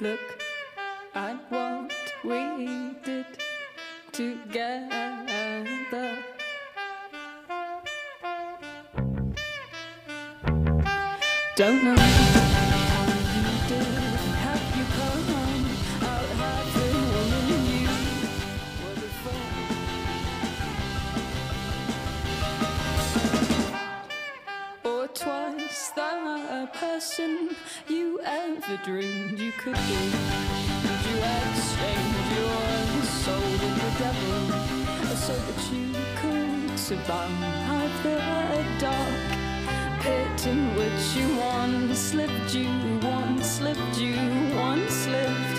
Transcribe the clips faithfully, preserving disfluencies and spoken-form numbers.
Look at what we did together. Don't know how you did, have you come out having woman you were before? Or twice the person you ever dreamed you could be. Did you exchange your soul with the devil so that you could survive the dark pit in which you once lived, you once lived, you once lived?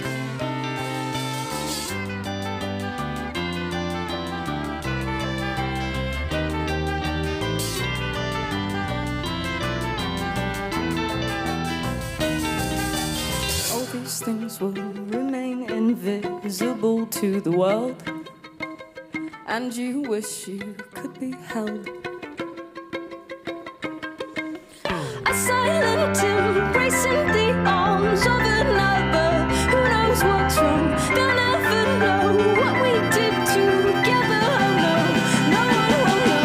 All these things will remain invisible to the world, and you wish you could be held. Silent embracing the arms of another. Who knows what's wrong? They'll never know what we did together. Oh no, no, oh no.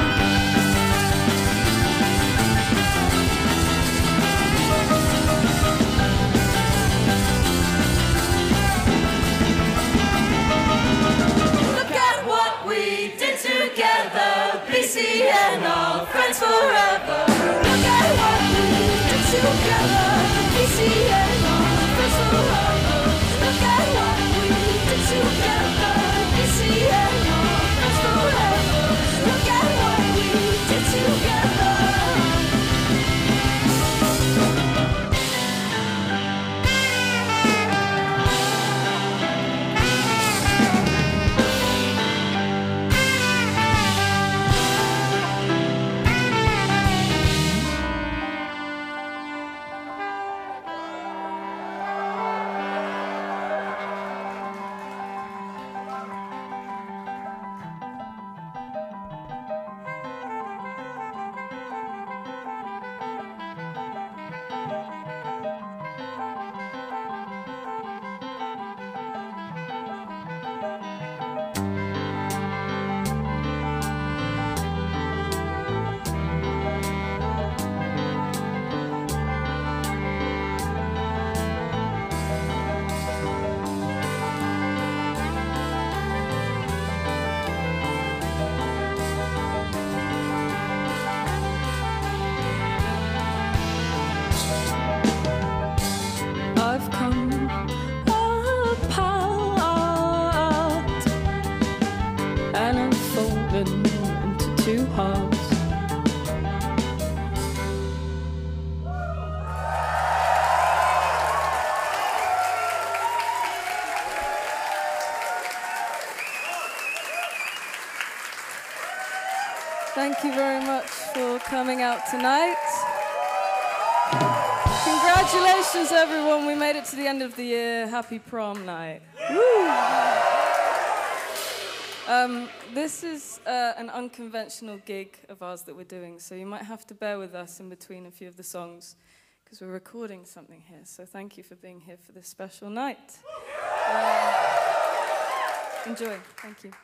Look at what we did together. Please see and our friends forever. Together, we see it all, friends forever. Look at what we did together. We see it all, friends forever. Look at what we did together. Thank you very much for coming out tonight. Congratulations, everyone. We made it to the end of the year. Happy prom night. Woo. Um, this is uh, an unconventional gig of ours that we're doing, so you might have to bear with us in between a few of the songs, because we're recording something here. So thank you for being here for this special night. Uh, enjoy. Thank you.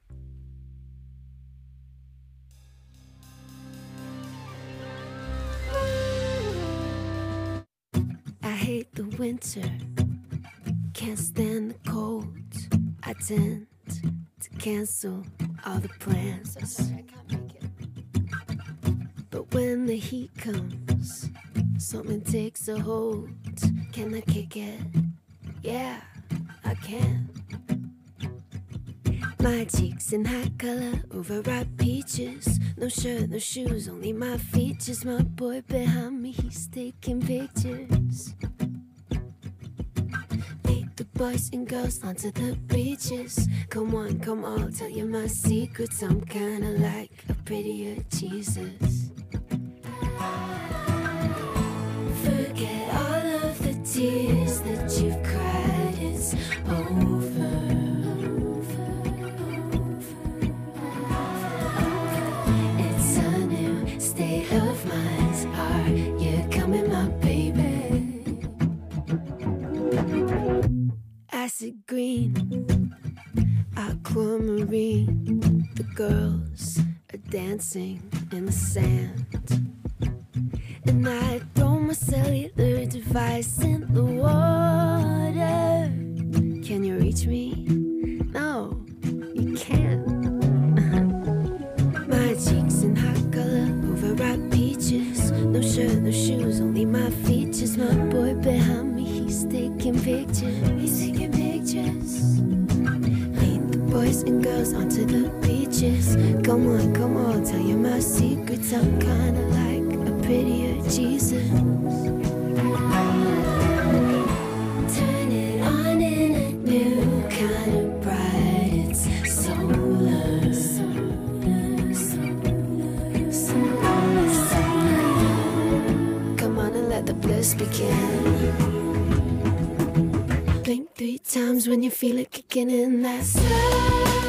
I hate the winter, can't stand the cold. I tend to cancel all the plans. I'm sorry, I can't make it. But when the heat comes, something takes a hold. Can I kick it? Yeah, I can. My cheeks in high color, overripe peaches. No shirt, no shoes, only my features. My boy behind me, he's taking pictures. Take the boys and girls onto the beaches. Come on, come on, I'll tell you my secrets. I'm kinda like a prettier Jesus. Forget all of the tears that you've cried, it's over. State of mind, are you coming, my baby? aquamarine. The girls are dancing in the sand. And I throw my cellular device in the water. Can you reach me? No, you can't. My cheeks in hot color, overripe peaches. No shirt, no shoes, only my features. My boy behind me, he's taking pictures. He's taking pictures. Lead the boys and girls onto the beaches. Come on, come on, tell you my secrets. I'm kinda like a prettier Jesus. Turn it on in a new kind of bright. It's solar. Solar, solar, solar, solar. Come on and let the bliss begin. Blink three times when you feel it kicking in. That slow.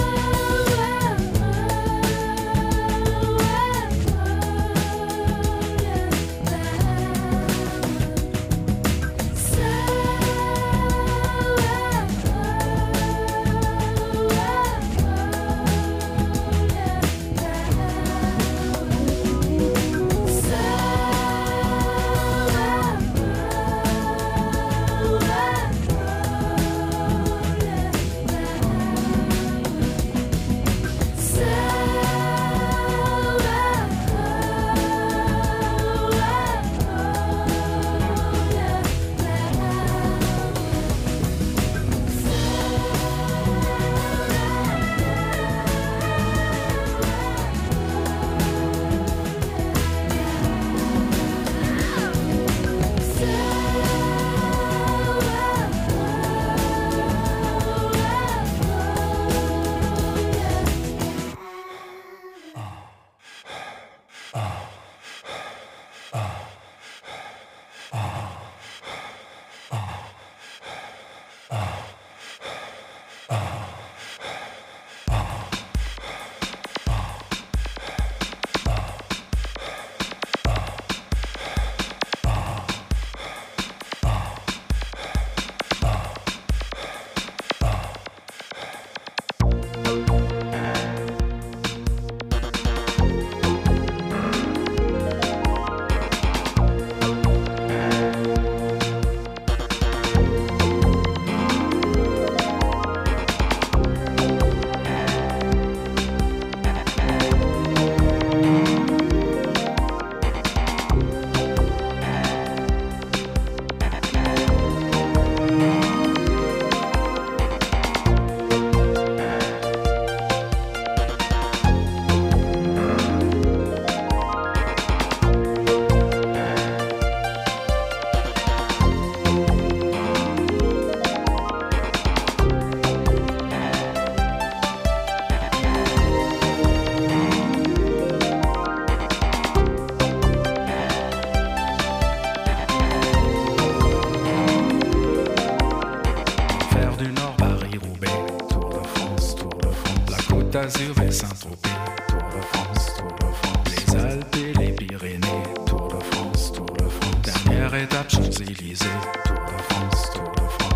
d'Azur et Saint-Tropez, Tour de France, Tour de France. Les Alpes et les Pyrénées, Tour de France, Tour de France. Dernière étape, Champs-Élysées, Tour de France, Tour de France.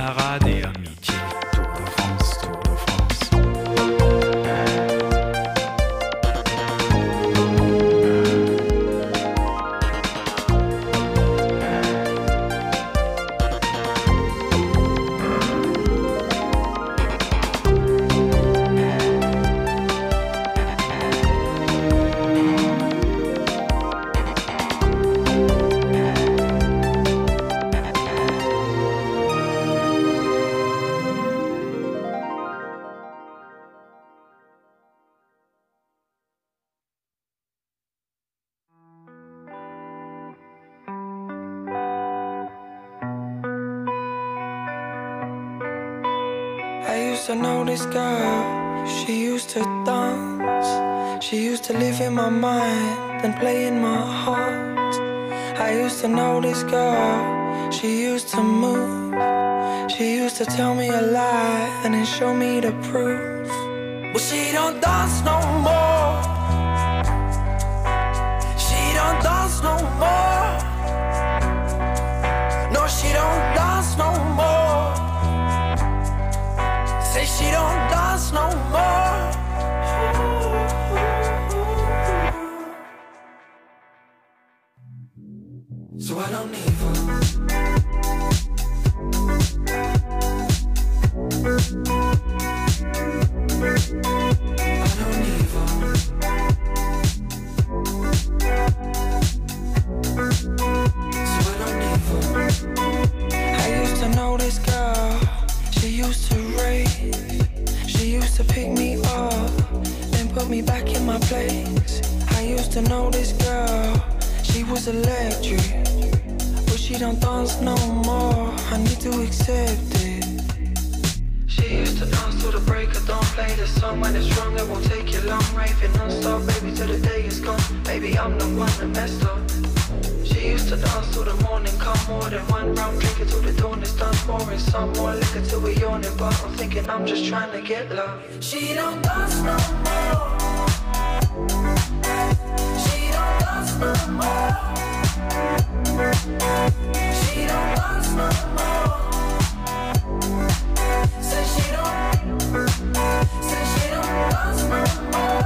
camarades et amitié. Tour de France, Tour de France. I used to know this girl, she used to dance. She used to live in my mind and play in my heart. I used to know this girl, she used to move. She used to tell me a lie and then show me the proof. Well, she don't dance no more. She don't dance no more. No, she don't dance no more. Say she don't dance no more. So I don't need her. I don't need her. So I don't need her. I used to know this girl, she used to rave. She used to pick me up, then put me back in my place. I used to know this girl, she was electric, but she don't dance no more. I need to accept it. She used to dance till the break of dawn. Play the song when it's wrong, it won't take you long. Raving non-stop, baby, till the day is gone. Maybe I'm the one that messed up. She used to dance till the morning, come more than one round, drink it till the dawn is done, pouring some more liquor till we're yawning. But I'm thinking I'm just trying to get love. She don't dance no more. She don't dance no more. She don't dance no more. Say she don't, say she don't dance no more.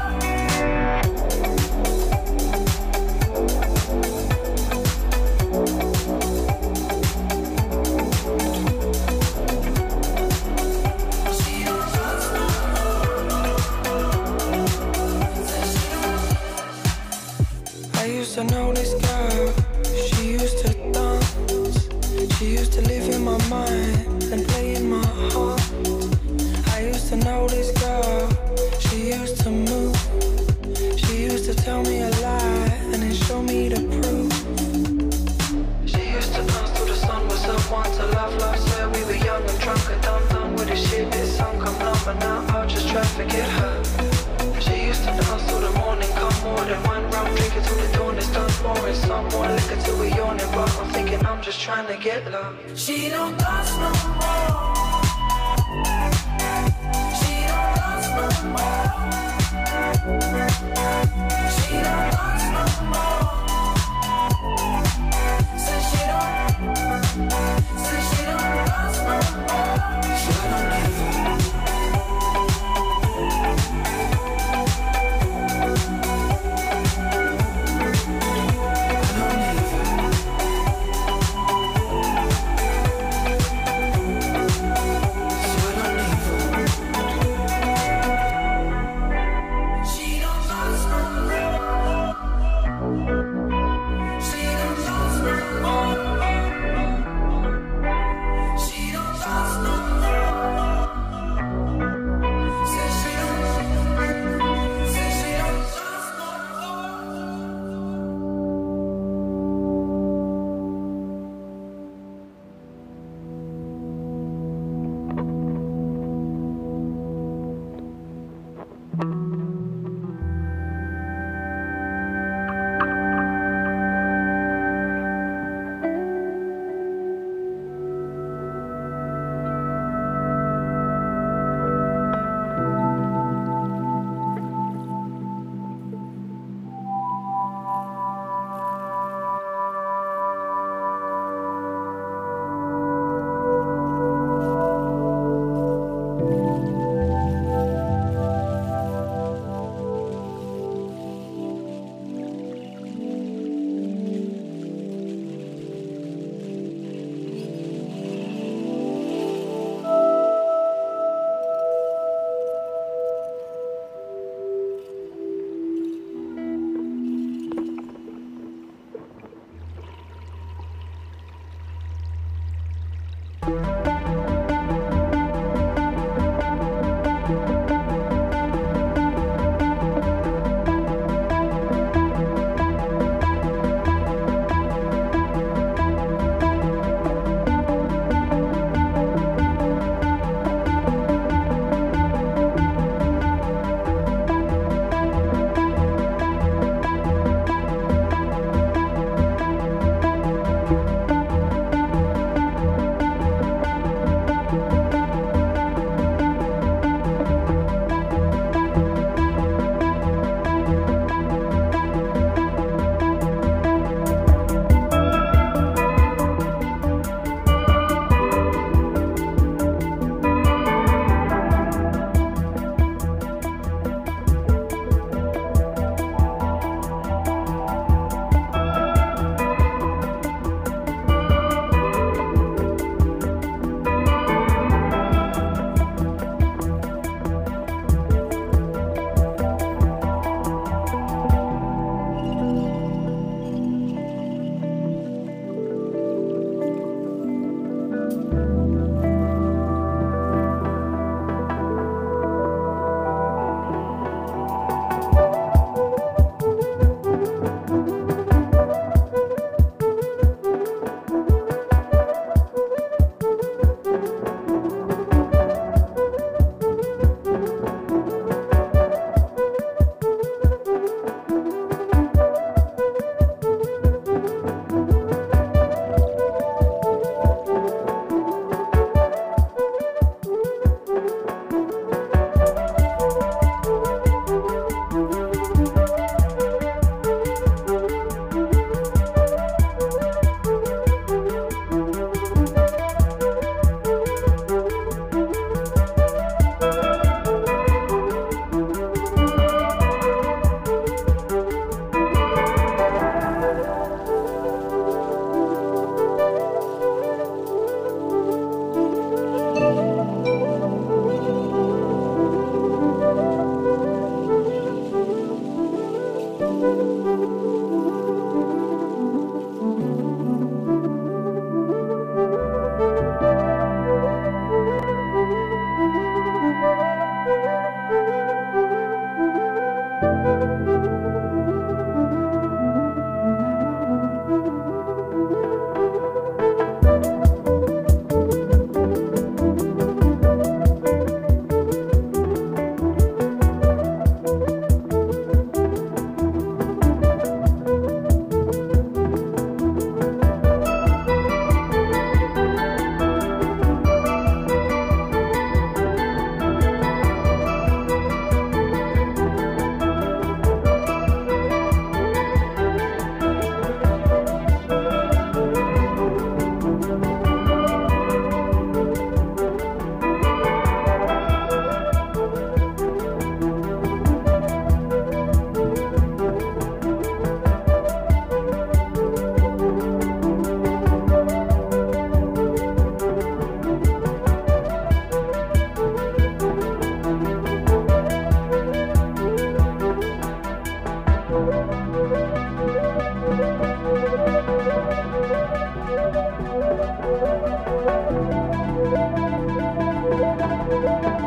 I know this girl, she used to dance. She used to live in my mind and play in my heart. I used to know this girl, she used to move. She used to tell me a lie and then show me the proof. She used to dance till the sun was up, want to love, love, swear we were young and drunk and dumb, done with the shit, this song come numb, but now I'll just try to forget her. She used to dance till the morning, come more than one round, drink it till the dawn is done, pouring some more liquor till we're yawning. But I'm thinking I'm just trying to get love. She don't dance no more. She don't dance no more. She don't dance no more. Say she don't, say she don't dance no more. So I don't need her. She don't dance no more.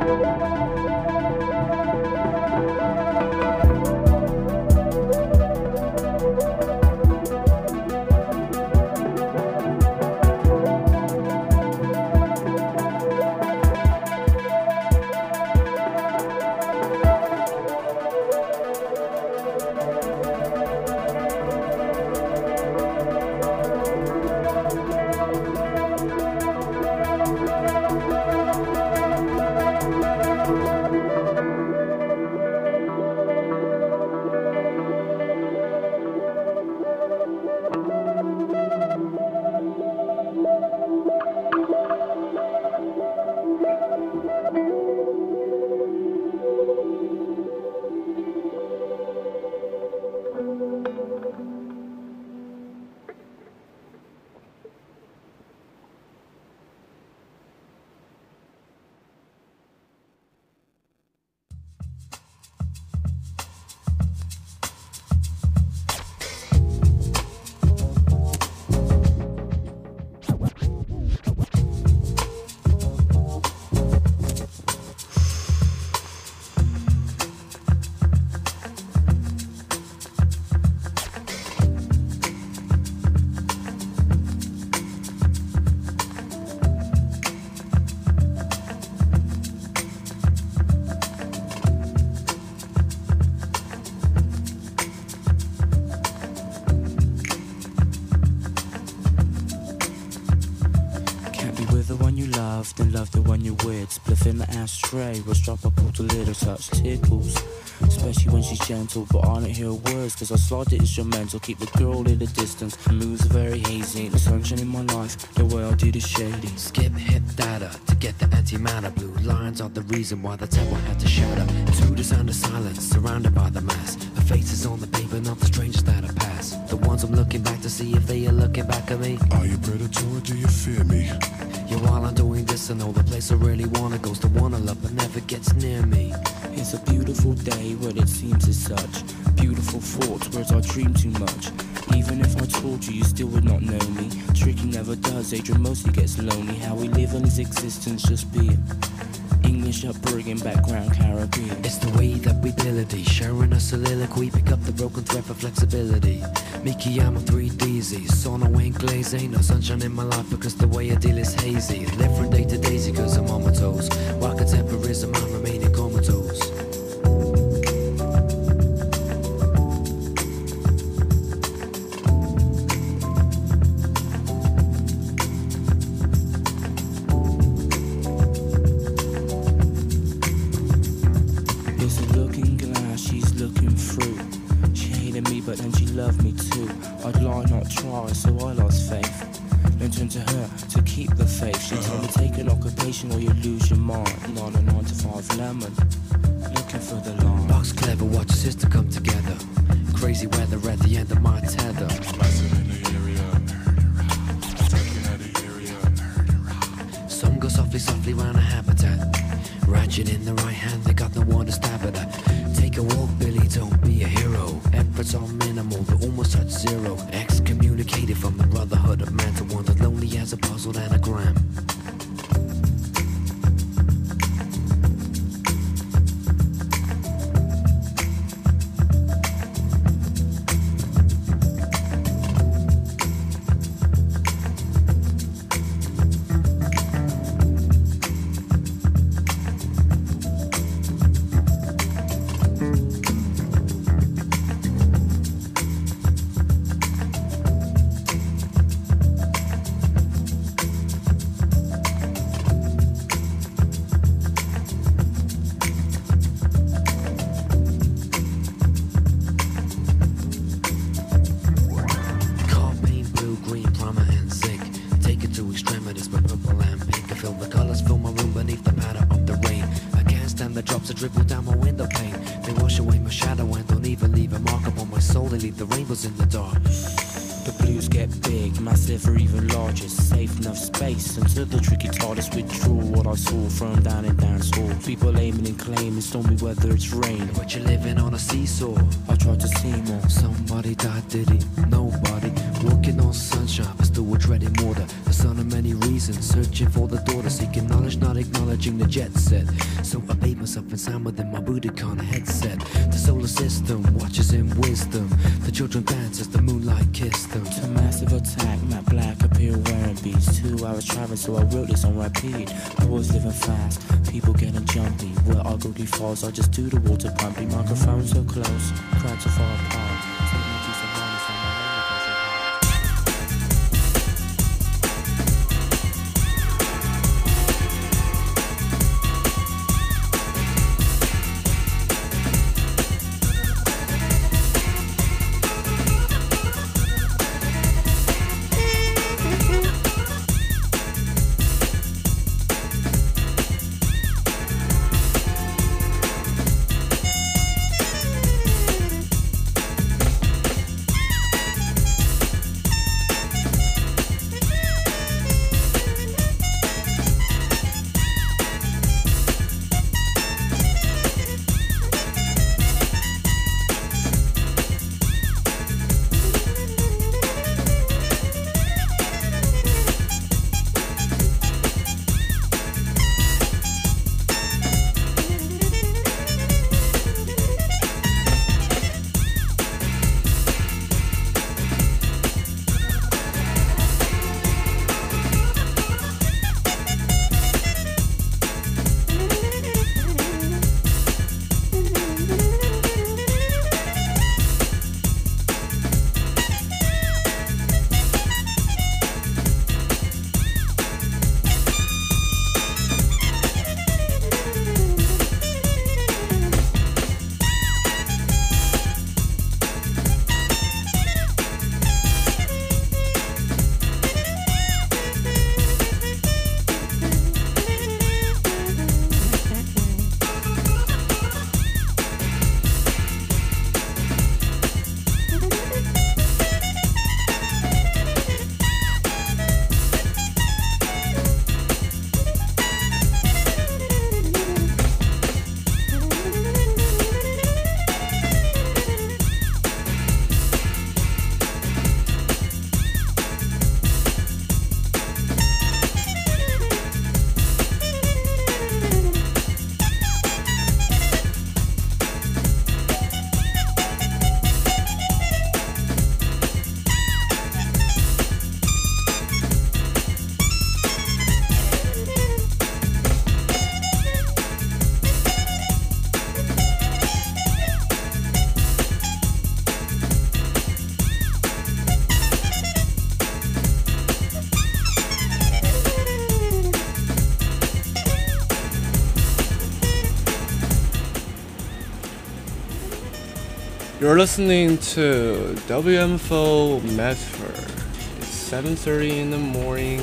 Then love the one you're with. Spliff in the ashtray, was drop a bottle, little touch tickles. Especially when she's gentle, but I don't hear words, cause I slide the instrumental. Keep the girl in the distance, moves very hazy. The sunshine in my life, the way I did is shady. Skip hit data to get the antimatter. Blue lines are the reason why the temple had to shatter. To the sound of silence, surrounded by the mass. Her face is on the paper, not the strangers that I pass. The ones I'm looking back to see if they are looking back at me. Are you predator or do you fear me? Yeah, while I'm doing this, I know the place I really wanna goes to one I love but never gets near me. It's a beautiful day when it seems as such. Beautiful thoughts, whereas I dream too much. Even if I told you, you still would not know me. Tricky never does, Adrian mostly gets lonely. How we live in his existence, just being English upbringing, background Caribbean. It's the way that we ability, sharing a soliloquy. Pick up the broken thread for flexibility. Mickey, I'm a three D Z. Sauna ain't glaze, ain't no sunshine in my life because the way I deal is hazy. Live from day to daisy cause I'm on my toes. While contemporism, I'm remaining comatose. But then she loved me too. I'd lie, not try, so I lost faith. Then turned to her to keep the faith. She told me take an occupation or you lose your mind. Not a nine to five lemon, looking for the line. Box clever, watch your sister come together. Crazy weather at the end of my tether. Rising in the area, taking out the area. Some go softly, softly round a habitat. Ratchet in the right hand, they got no one to stab at her. Take a walk, Billy, don't be a hero. Efforts are minimal, they almost touch zero. Excommunicated from the brotherhood of man to one that lonely as a puzzled anagram. Dribble down my window pane. They wash away my shadow and don't even leave a mark upon my soul. They leave the rainbows in the dark. The blues get big, massive or even larger. Safe enough space until the tricky TARDIS withdraw what I saw from down in dance hall. People aiming and claiming stormy weather, it's rain. But you're living on a seesaw. I tried to see more. Somebody died, did he? Nobody. Walking on sunshine, but still we're treading water. The son of many reasons, searching for the daughter, seeking knowledge, not acknowledging the jet set. So I bathe myself in sound within my Budokan headset. The solar system watches in wisdom. The children dance as the moonlight kiss them. To massive attack, Matt Black appear wearing beats. Two hours traveling, so I wrote this on repeat. Boys living fast, people getting jumpy. Where ugly falls, I just do the water pumping. Microphone so close, crowd so far apart. Take my piece of money from my roller coaster park. You're listening to W M F O Medford. It's seven thirty in the morning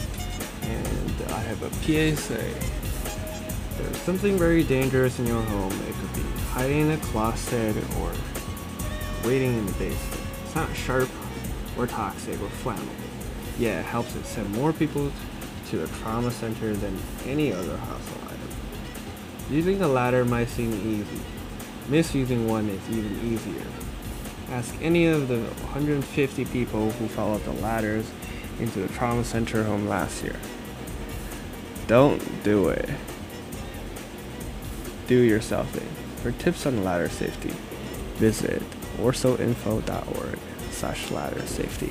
and I have a P S A. There's something very dangerous in your home. It could be hiding in a closet or waiting in the basement. It's not sharp or toxic or flammable. Yeah, it helps it send more people to a trauma center than any other household item. Using a ladder might seem easy. Misusing one is even easier. Ask any of the one hundred fifty people who followed the ladders into the trauma center home last year. Don't do it. Do yourself in. For tips on ladder safety, visit orsoinfo dot org slash ladder safety.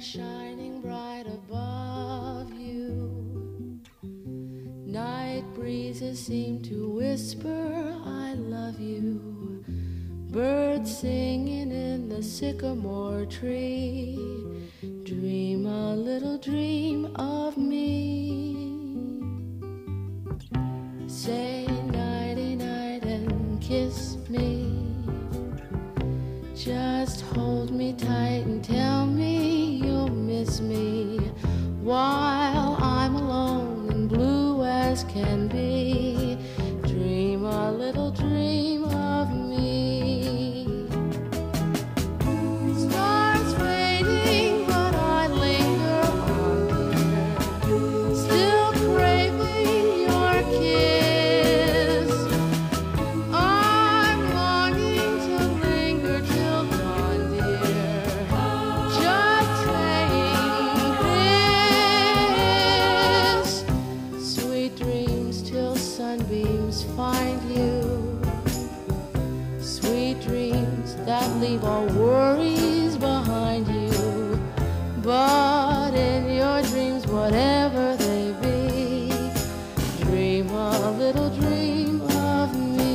shining bright above you. Night breezes seem to whisper, I love you. Birds singing in the sycamore tree. Dream a little dream of me. Say nighty night and kiss me. Just hold me tight and tell me you'll miss me while I'm alone and blue as can be. Dream a little dream of me. Stars fading, but I linger on, dear, still craving your kiss. I'm longing to linger till dawn, dear, just saying this. Sweet dreams till sunbeams find you. Sweet dreams that leave all worries behind you. But in your dreams, whatever they be, dream a little dream of me.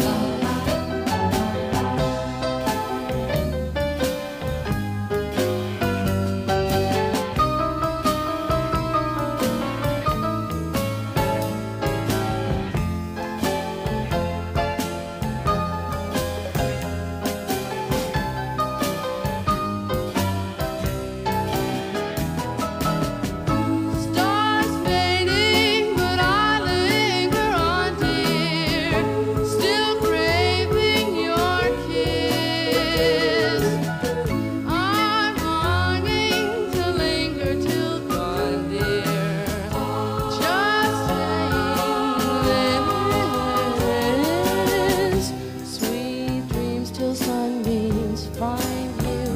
Stars fading, but I linger on, dear, still craving your kiss. I'm longing to linger till dawn, dear, just saying this. Sweet dreams till sunbeams find you.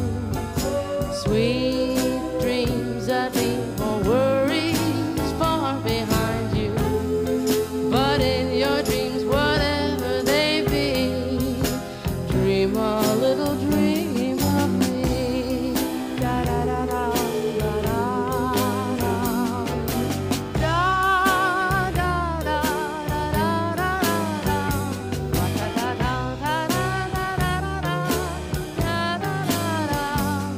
Sweet dreams that leave all worries far behind you. But in your dreams, whatever they be, dream a little dream of me. Da da da da da da da. Da da da da da da da. Da da da da da da da da da da.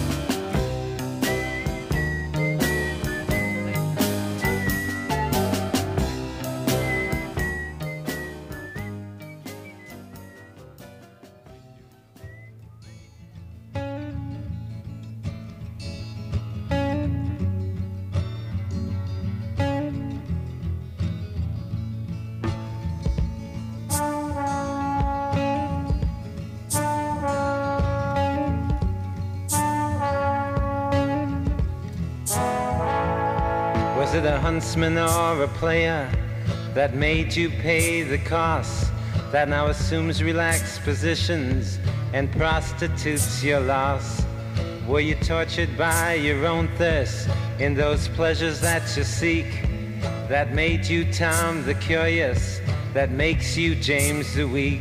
Was it a huntsman or a player that made you pay the cost, that now assumes relaxed positions and prostitutes your loss? Were you tortured by your own thirst in those pleasures that you seek, that made you Tom the Curious, that makes you James the Weak?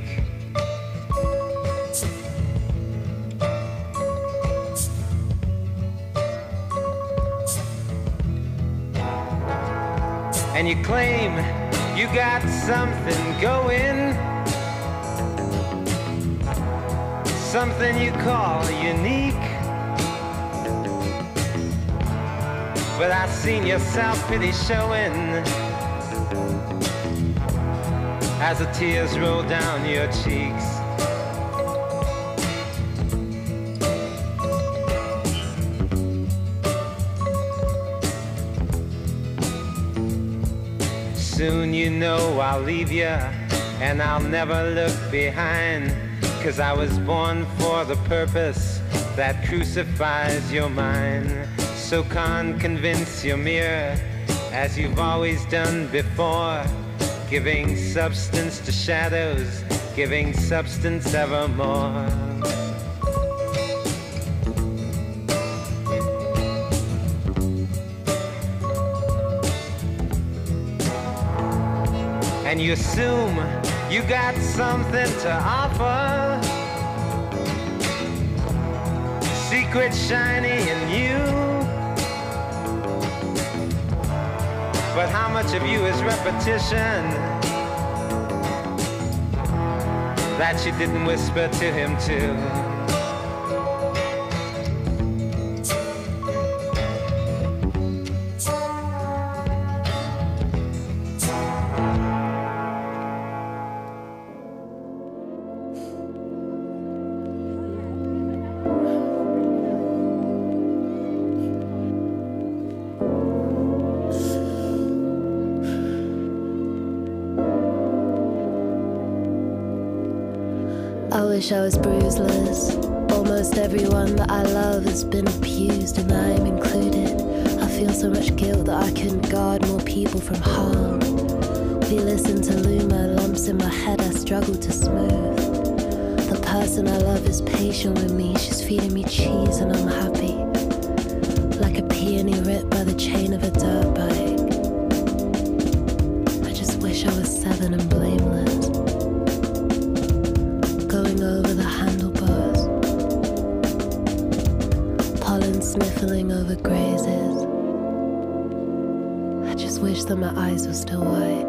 And you claim you got something going, something you call unique. But I seen your self-pity showing as the tears roll down your cheeks. Soon you know I'll leave you, and I'll never look behind, 'cause I was born for the purpose that crucifies your mind. So can't convince your mirror, as you've always done before, giving substance to shadows, giving substance evermore. And you assume you got something to offer, secret shiny in you. But how much of you is repetition that you didn't whisper to him too? I wish I was bruiseless. Almost everyone that I love has been abused, and I'm included. I feel so much guilt that I couldn't guard more people from harm. We listen to Luma, lumps in my head I struggle to smooth. The person I love is patient with me, she's feeding me cheese and I'm happy. Like a peony ripped by the chain of a dirt bike. I just wish I was seven and blameless. Going over the handlebars, pollen sniffling over grazes. I just wish that my eyes were still wide.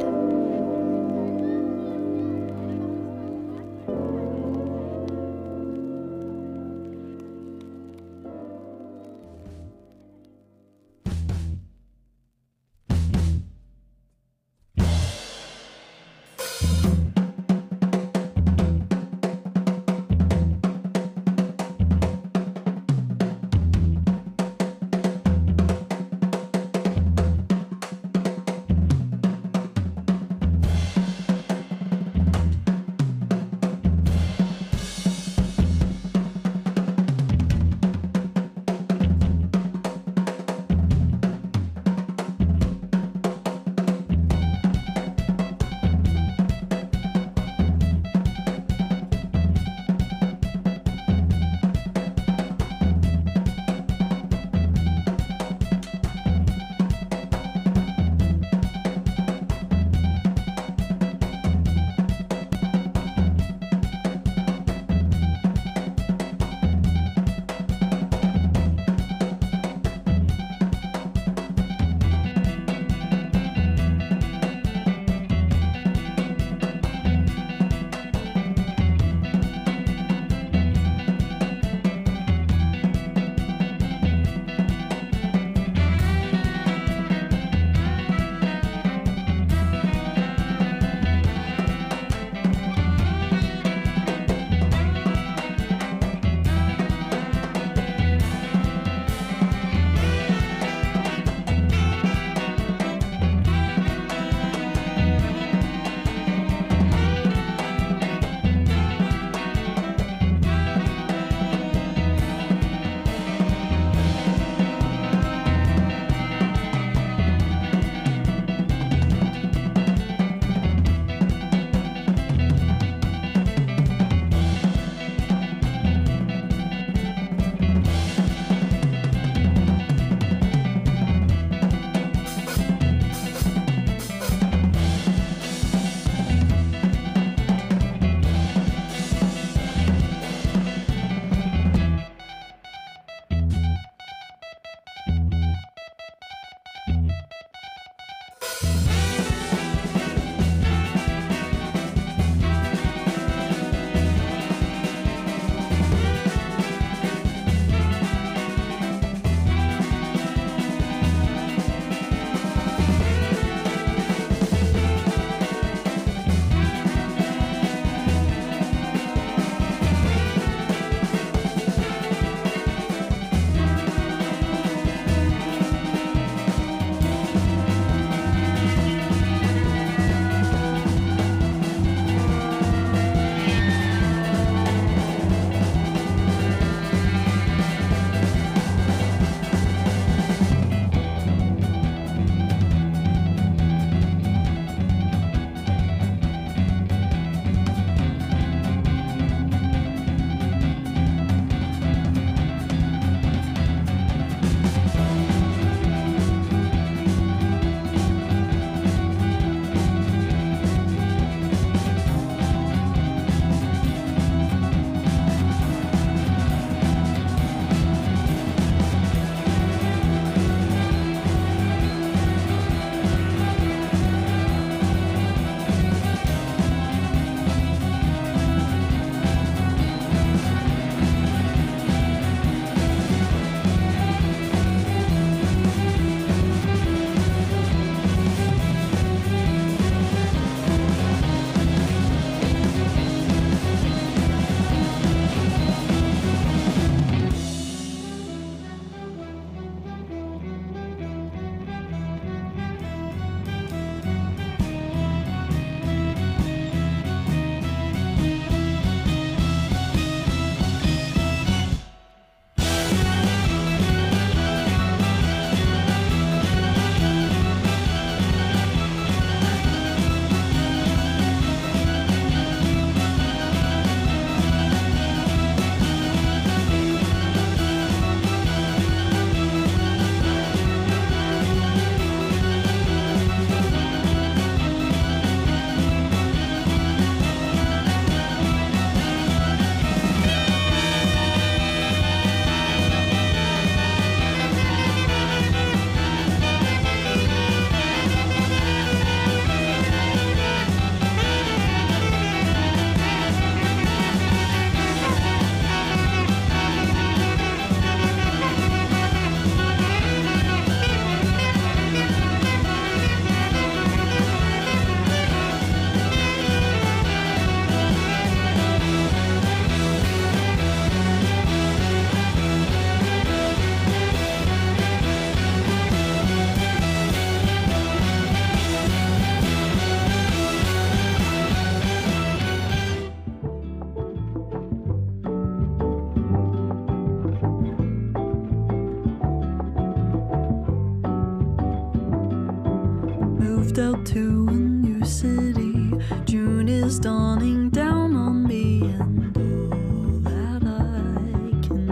moved out to a new city. June is dawning down on me, and all that I can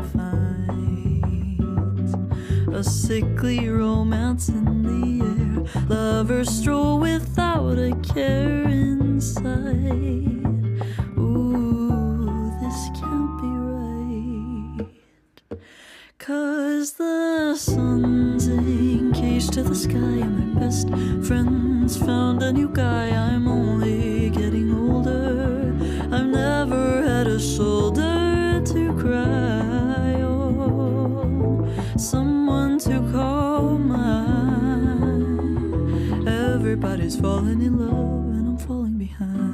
find, a sickly romance in the air. Lovers stroll without a care in sight. Ooh, this can't be right, 'cause the sun's engaged to the sky, and my best friend's found a new guy. I'm only getting older, I've never had a shoulder to cry on, someone to call mine. Everybody's falling in love, and I'm falling behind.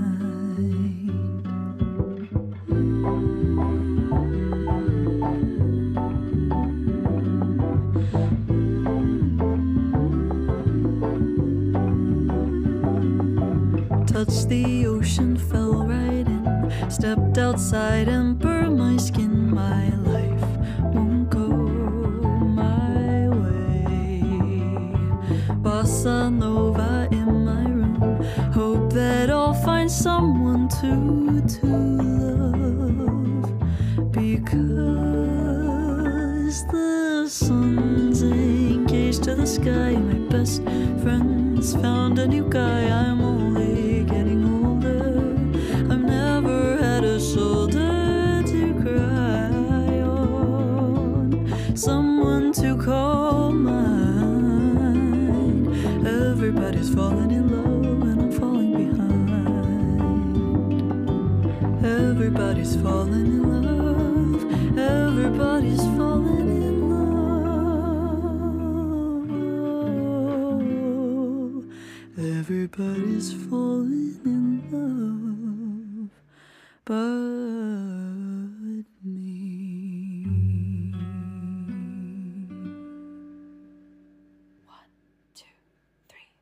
Touched the ocean, fell right in, stepped outside and burned my skin. My life won't go my way. Bossa Nova in my room, hope that I'll find someone to, to love, because the sun's engaged to the sky. My best friend's found a new guy. I'm only getting older, I've never had a shoulder to cry on, someone to call mine. Everybody's falling in love, and I'm falling behind. Everybody's falling in love, everybody's falling in love, everybody's falling in love but me. One, two, three.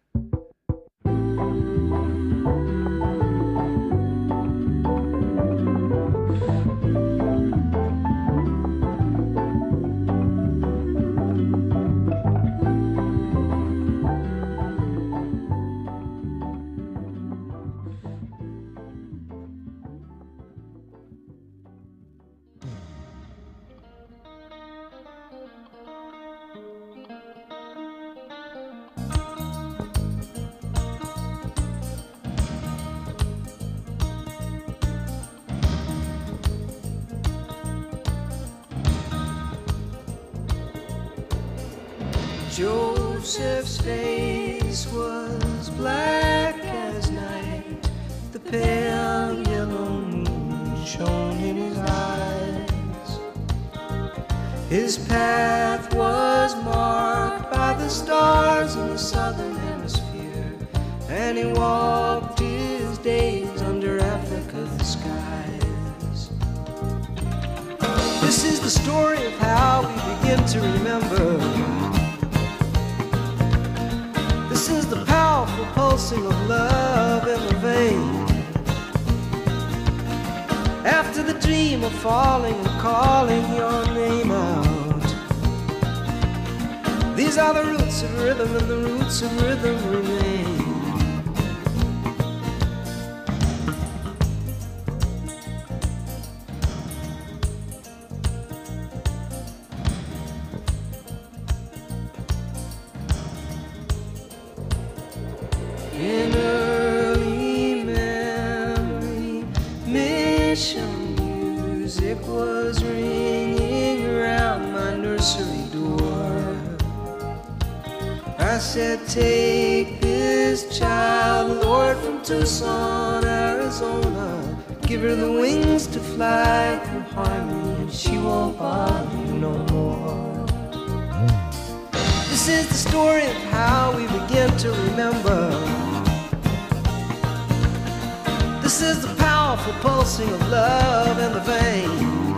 Joseph's face was black as night. The pale yellow moon shone in his eyes. His path was marked by the stars in the southern hemisphere, and he walked his days under Africa's skies. This is the story of how we begin to remember. This is the powerful pulsing of love in the vein. After the dream of falling and calling your name out, these are the roots of rhythm, and the roots of rhythm remain. In early memory, mission music was ringing around my nursery door. I said, take this child, Lord, from Tucson, Arizona. Give her the wings to fly through harmony, and she won't bother you no more. This is the story of how we begin to remember. This is the powerful pulsing of love in the vein.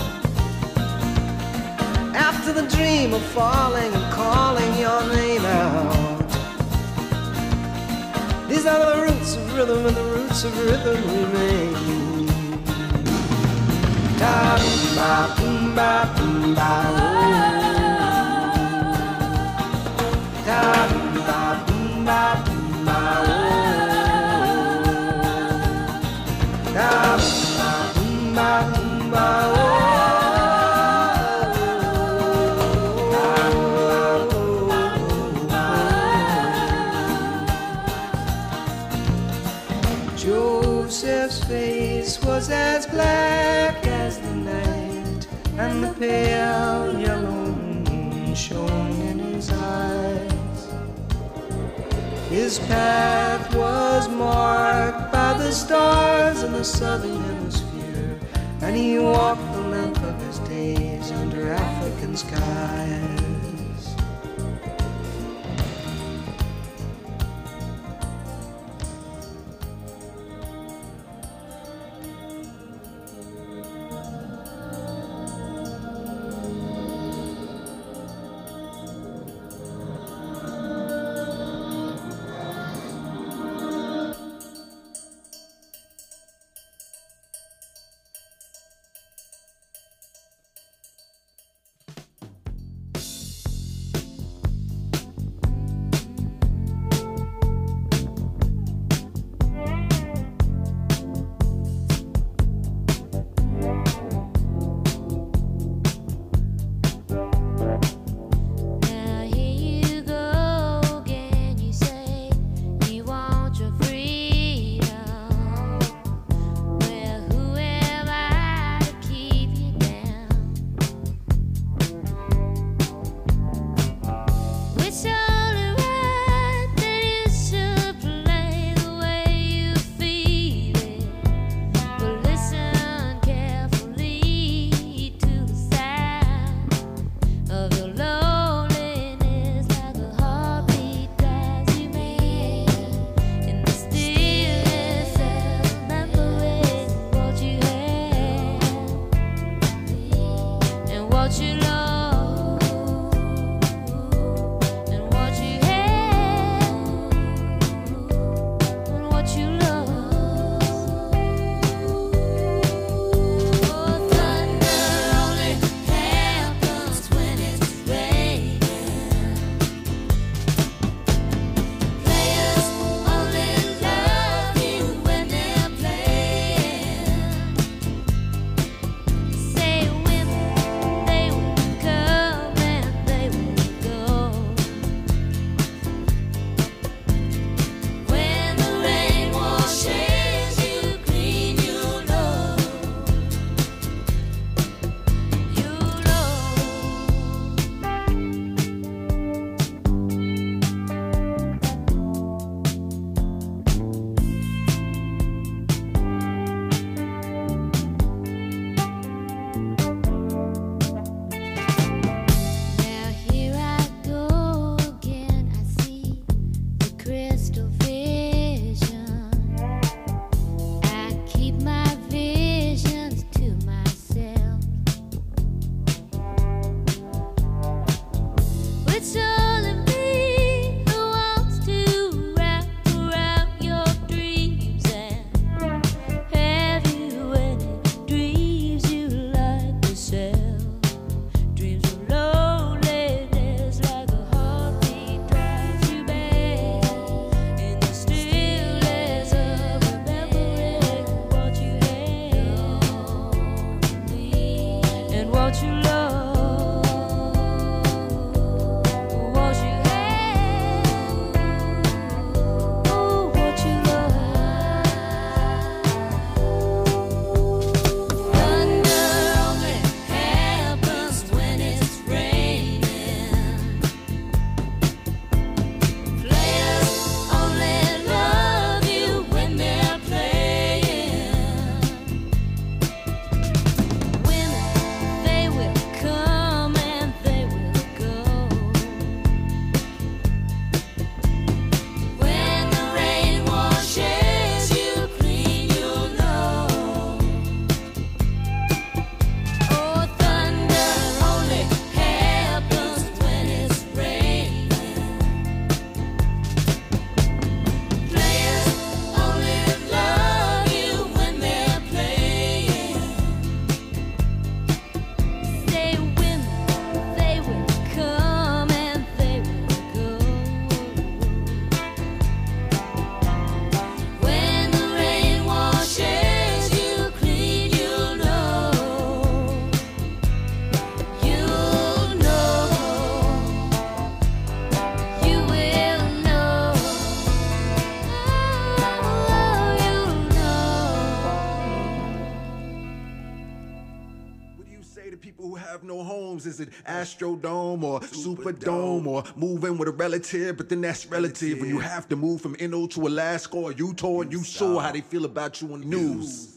After the dream of falling and calling your name out, these are the roots of rhythm, and the roots of rhythm remain. Da boom ba boom ba boom ba oh. Da boom ba boom ba boom ba and the pale yellow moon shone in his eyes. His path was marked by the stars in the southern hemisphere, and he walked the length of his days under African skies. what you love, Is it Astrodome or Superdome or moving with a relative? But then that's relative when you have to move from N O to Alaska or Utah and you saw how they feel about you on the news.